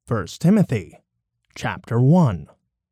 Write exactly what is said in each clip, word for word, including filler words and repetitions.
First Timothy, chapter one.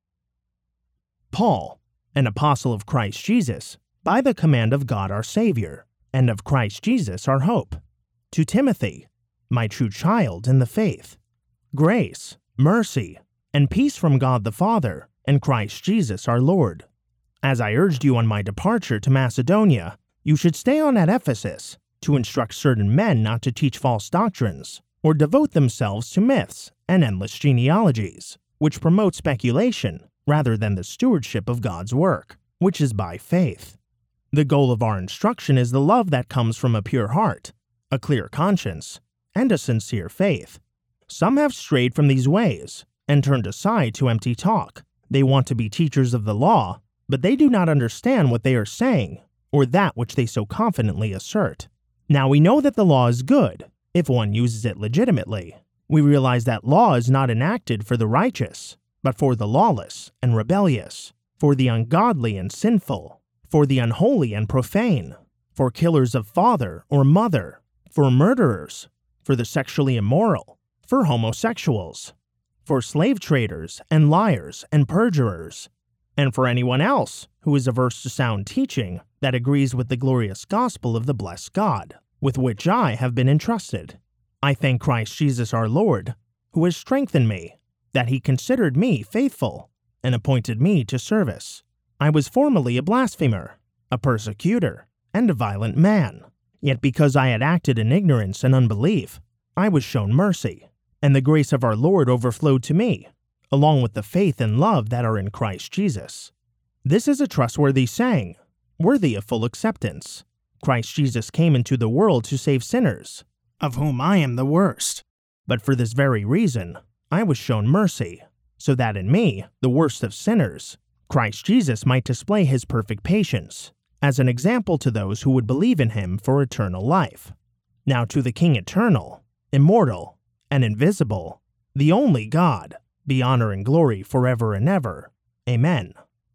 Paul, an apostle of Christ Jesus, by the command of God our Savior, and of Christ Jesus our hope, to Timothy, my true child in the faith, grace, mercy, and peace from God the Father and Christ Jesus our Lord. As I urged you on my departure to Macedonia, you should stay on at Ephesus to instruct certain men not to teach false doctrines or devote themselves to myths and endless genealogies, which promote speculation rather than the stewardship of God's work, which is by faith. The goal of our instruction is the love that comes from a pure heart, a clear conscience, and a sincere faith. Some have strayed from these ways and turned aside to empty talk. They want to be teachers of the law, but they do not understand what they are saying or that which they so confidently assert. Now we know that the law is good if one uses it legitimately. We realize that law is not enacted for the righteous, but for the lawless and rebellious, for the ungodly and sinful, for the unholy and profane, for killers of father or mother, for murderers, for the sexually immoral, for homosexuals, for slave traders and liars and perjurers, and for anyone else who is averse to sound teaching that agrees with the glorious gospel of the blessed God, with which I have been entrusted. I thank Christ Jesus our Lord, who has strengthened me, that he considered me faithful, and appointed me to service. I was formerly a blasphemer, a persecutor, and a violent man. Yet because I had acted in ignorance and unbelief, I was shown mercy, and the grace of our Lord overflowed to me, along with the faith and love that are in Christ Jesus. This is a trustworthy saying, worthy of full acceptance. Christ Jesus came into the world to save sinners, of whom I am the worst. But for this very reason, I was shown mercy, so that in me, the worst of sinners, Christ Jesus might display his perfect patience, as an example to those who would believe in him for eternal life. Now to the King eternal, immortal, and invisible, the only God, be honor and glory forever and ever. Amen.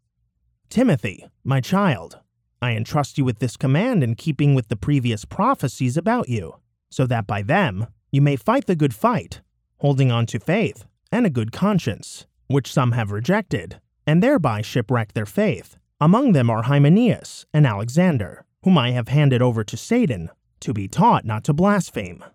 Timothy, my child, I entrust you with this command in keeping with the previous prophecies about you, so that by them you may fight the good fight, holding on to faith and a good conscience, which some have rejected, and thereby shipwrecked their faith. Among them are Hymenaeus and Alexander, whom I have handed over to Satan, to be taught not to blaspheme.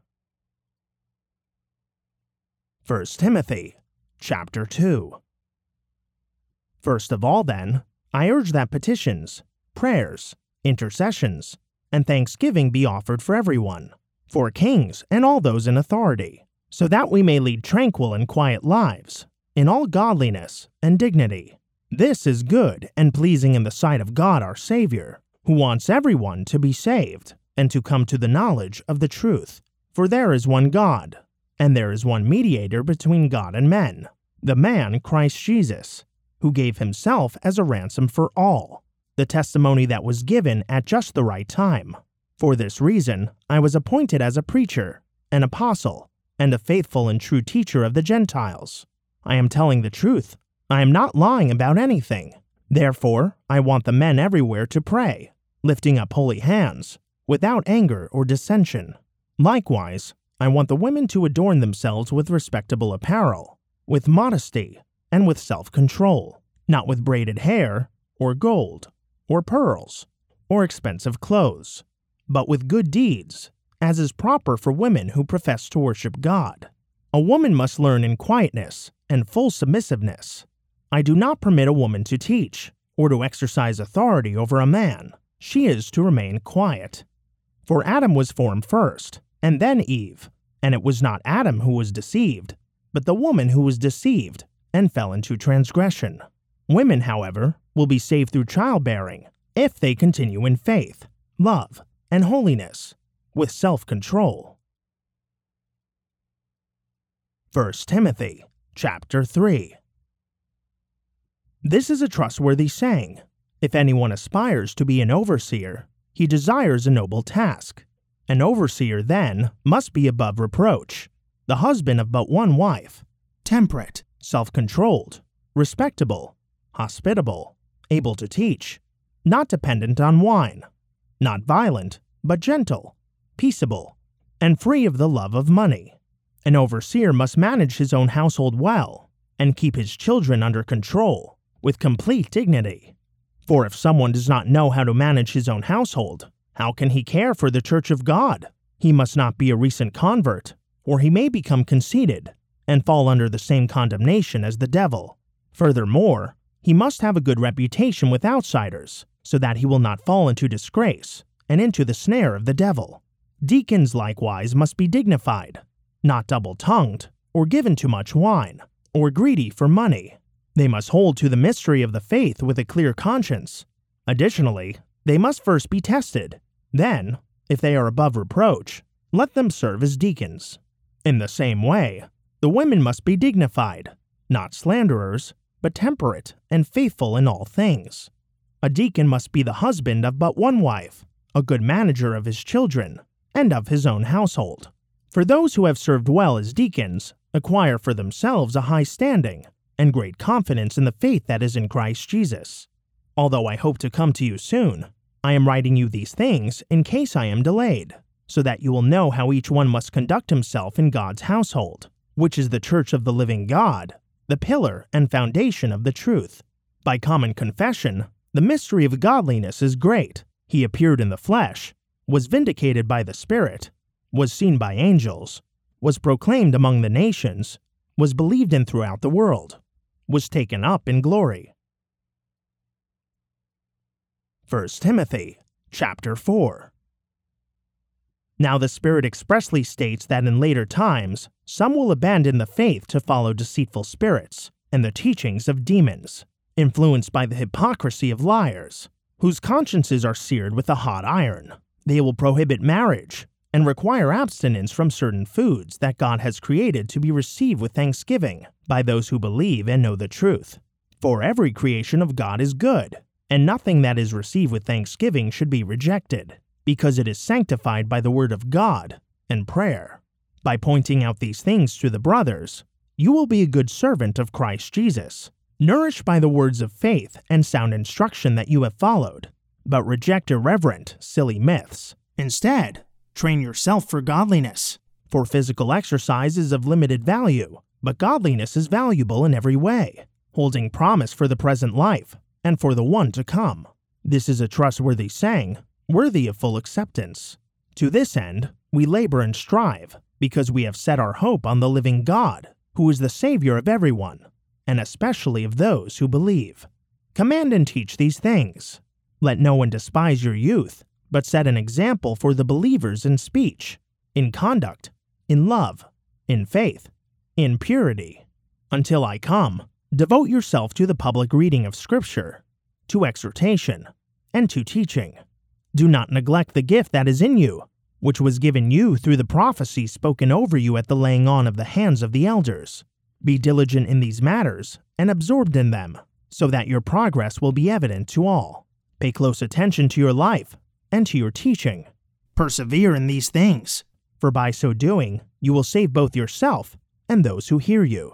First Timothy, chapter two. First of all, then, I urge that petitions, prayers, intercessions, and thanksgiving be offered for everyone, for kings and all those in authority, so that we may lead tranquil and quiet lives, in all godliness and dignity. This is good and pleasing in the sight of God our Savior, who wants everyone to be saved and to come to the knowledge of the truth. For there is one God, and there is one mediator between God and men, the man Christ Jesus, who gave himself as a ransom for all, the testimony that was given at just the right time. For this reason, I was appointed as a preacher, an apostle, and a faithful and true teacher of the Gentiles. I am telling the truth. I am not lying about anything. Therefore, I want the men everywhere to pray, lifting up holy hands, without anger or dissension. Likewise, I want the women to adorn themselves with respectable apparel, with modesty, and with self-control, not with braided hair, or gold, or pearls, or expensive clothes, but with good deeds, as is proper for women who profess to worship God. A woman must learn in quietness and full submissiveness. I do not permit a woman to teach, or to exercise authority over a man. She is to remain quiet. For Adam was formed first, and then Eve, and it was not Adam who was deceived, but the woman who was deceived and fell into transgression. Women, however, will be saved through childbearing if they continue in faith, love, and holiness, with self-control. First Timothy, chapter three. This is a trustworthy saying. If anyone aspires to be an overseer, he desires a noble task. An overseer, then, must be above reproach, the husband of but one wife, temperate, self-controlled, respectable, hospitable, able to teach, not dependent on wine, not violent, but gentle, peaceable, and free of the love of money. An overseer must manage his own household well and keep his children under control with complete dignity. For if someone does not know how to manage his own household, how can he care for the church of God? He must not be a recent convert, or he may become conceited and fall under the same condemnation as the devil. Furthermore, he must have a good reputation with outsiders, so that he will not fall into disgrace and into the snare of the devil. Deacons likewise must be dignified, not double-tongued, or given to much wine, or greedy for money. They must hold to the mystery of the faith with a clear conscience. Additionally, they must first be tested. Then, if they are above reproach, let them serve as deacons. In the same way, the women must be dignified, not slanderers, but temperate and faithful in all things. A deacon must be the husband of but one wife, a good manager of his children, and of his own household. For those who have served well as deacons acquire for themselves a high standing and great confidence in the faith that is in Christ Jesus. Although I hope to come to you soon, I am writing you these things in case I am delayed, so that you will know how each one must conduct himself in God's household, which is the church of the living God, the pillar and foundation of the truth. By common confession, the mystery of godliness is great. He appeared in the flesh, was vindicated by the Spirit, was seen by angels, was proclaimed among the nations, was believed in throughout the world, was taken up in glory. First Timothy chapter four. Now the Spirit expressly states that in later times some will abandon the faith to follow deceitful spirits and the teachings of demons, influenced by the hypocrisy of liars, whose consciences are seared with a hot iron. They will prohibit marriage and require abstinence from certain foods that God has created to be received with thanksgiving by those who believe and know the truth. For every creation of God is good, and nothing that is received with thanksgiving should be rejected, because it is sanctified by the word of God and prayer. By pointing out these things to the brothers, you will be a good servant of Christ Jesus, nourished by the words of faith and sound instruction that you have followed, but reject irreverent, silly myths. Instead, train yourself for godliness. For physical exercise is of limited value, but godliness is valuable in every way, holding promise for the present life and for the one to come. This is a trustworthy saying, worthy of full acceptance. To this end, we labor and strive, because we have set our hope on the living God, who is the Savior of everyone, and especially of those who believe. Command and teach these things. Let no one despise your youth, but set an example for the believers in speech, in conduct, in love, in faith, in purity. Until I come, devote yourself to the public reading of Scripture, to exhortation, and to teaching. Do not neglect the gift that is in you, which was given you through the prophecy spoken over you at the laying on of the hands of the elders. Be diligent in these matters and absorbed in them, so that your progress will be evident to all. Pay close attention to your life and to your teaching. Persevere in these things, for by so doing, you will save both yourself and those who hear you.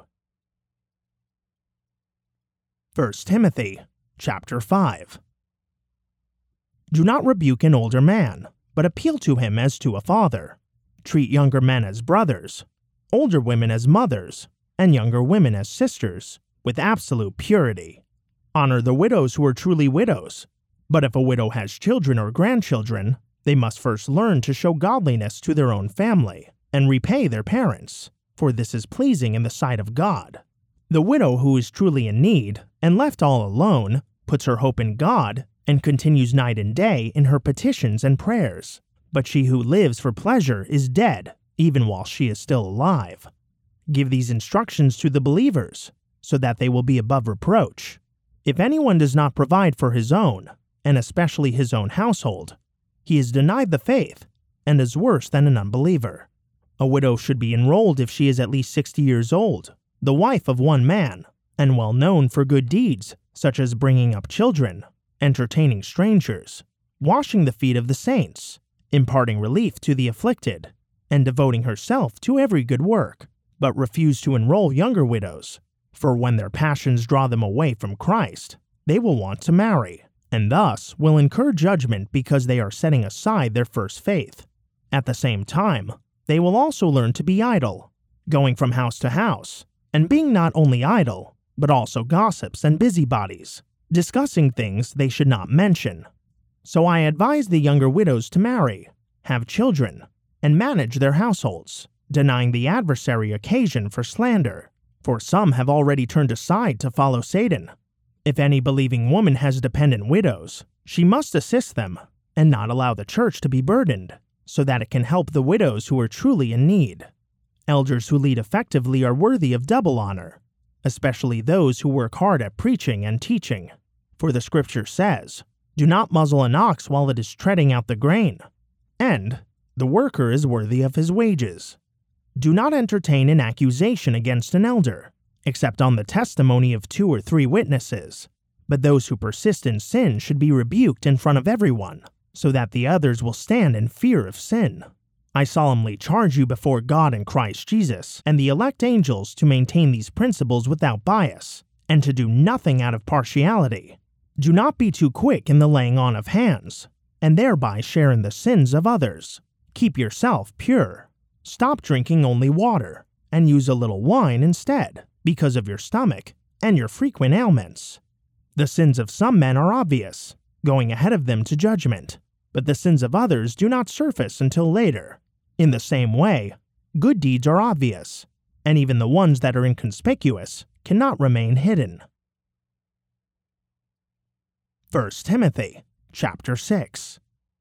First Timothy chapter five. Do not rebuke an older man, but appeal to him as to a father. Treat younger men as brothers, older women as mothers, and younger women as sisters, with absolute purity. Honor the widows who are truly widows. But if a widow has children or grandchildren, they must first learn to show godliness to their own family and repay their parents, for this is pleasing in the sight of God. The widow who is truly in need and left all alone puts her hope in God and continues night and day in her petitions and prayers. But she who lives for pleasure is dead, even while she is still alive. Give these instructions to the believers, so that they will be above reproach. If anyone does not provide for his own, and especially his own household, he is denied the faith, and is worse than an unbeliever. A widow should be enrolled if she is at least sixty years old, the wife of one man, and well known for good deeds, such as bringing up children, entertaining strangers, washing the feet of the saints, imparting relief to the afflicted, and devoting herself to every good work, but refuse to enroll younger widows, for when their passions draw them away from Christ, they will want to marry, and thus will incur judgment because they are setting aside their first faith. At the same time, they will also learn to be idle, going from house to house, and being not only idle, but also gossips and busybodies, discussing things they should not mention. So I advise the younger widows to marry, have children, and manage their households, denying the adversary occasion for slander, for some have already turned aside to follow Satan. If any believing woman has dependent widows, she must assist them, and not allow the church to be burdened, so that it can help the widows who are truly in need. Elders who lead effectively are worthy of double honor, especially those who work hard at preaching and teaching. For the scripture says, "Do not muzzle an ox while it is treading out the grain," and "The worker is worthy of his wages." Do not entertain an accusation against an elder, except on the testimony of two or three witnesses. But those who persist in sin should be rebuked in front of everyone, so that the others will stand in fear of sin. I solemnly charge you before God and Christ Jesus and the elect angels to maintain these principles without bias, and to do nothing out of partiality. Do not be too quick in the laying on of hands, and thereby share in the sins of others. Keep yourself pure. Stop drinking only water, and use a little wine instead, because of your stomach and your frequent ailments. The sins of some men are obvious, going ahead of them to judgment, but the sins of others do not surface until later. In the same way, good deeds are obvious, and even the ones that are inconspicuous cannot remain hidden. First Timothy, chapter six.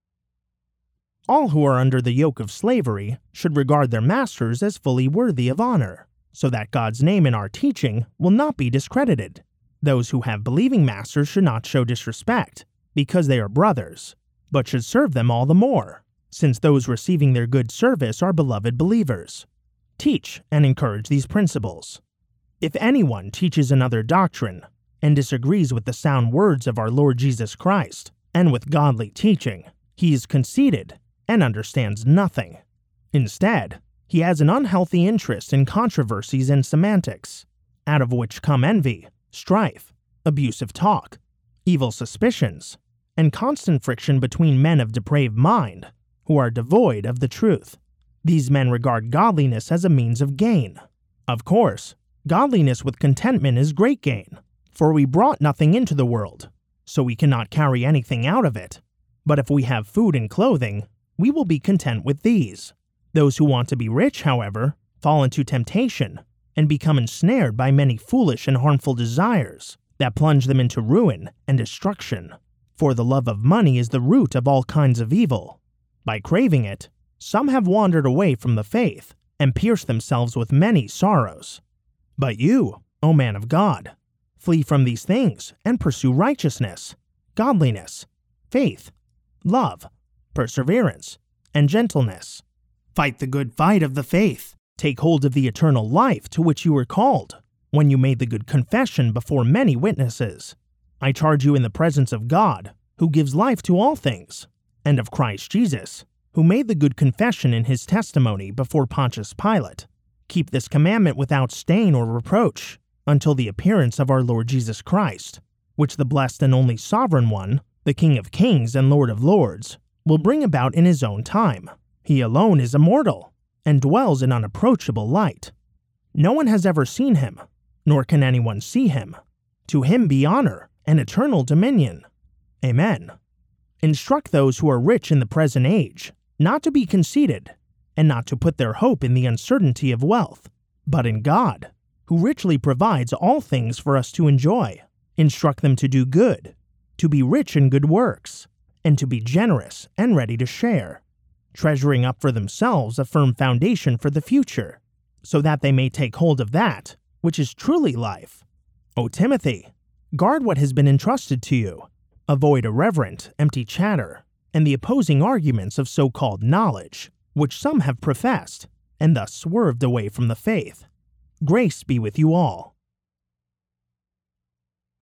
All who are under the yoke of slavery should regard their masters as fully worthy of honor, so that God's name in our teaching will not be discredited. Those who have believing masters should not show disrespect, because they are brothers, but should serve them all the more, since those receiving their good service are beloved believers. Teach and encourage these principles. If anyone teaches another doctrine, and disagrees with the sound words of our Lord Jesus Christ, and with godly teaching, he is conceited and understands nothing. Instead, he has an unhealthy interest in controversies and semantics, out of which come envy, strife, abusive talk, evil suspicions, and constant friction between men of depraved mind, who are devoid of the truth. These men regard godliness as a means of gain. Of course, godliness with contentment is great gain, for we brought nothing into the world, so we cannot carry anything out of it. But if we have food and clothing, we will be content with these. Those who want to be rich, however, fall into temptation and become ensnared by many foolish and harmful desires that plunge them into ruin and destruction. For the love of money is the root of all kinds of evil. By craving it, some have wandered away from the faith and pierced themselves with many sorrows. But you, O man of God, flee from these things and pursue righteousness, godliness, faith, love, perseverance, and gentleness. Fight the good fight of the faith. Take hold of the eternal life to which you were called, when you made the good confession before many witnesses. I charge you in the presence of God, who gives life to all things, and of Christ Jesus, who made the good confession in his testimony before Pontius Pilate. Keep this commandment without stain or reproach, until the appearance of our Lord Jesus Christ, which the blessed and only Sovereign One, the King of kings and Lord of lords, will bring about in his own time. He alone is immortal, and dwells in unapproachable light. No one has ever seen him, nor can anyone see him. To him be honor and eternal dominion. Amen. Instruct those who are rich in the present age not to be conceited, and not to put their hope in the uncertainty of wealth, but in God, who richly provides all things for us to enjoy. Instruct them to do good, to be rich in good works, and to be generous and ready to share, treasuring up for themselves a firm foundation for the future, so that they may take hold of that which is truly life. O Timothy, guard what has been entrusted to you. Avoid irreverent, empty chatter, and the opposing arguments of so-called knowledge, which some have professed, and thus swerved away from the faith. Grace be with you all.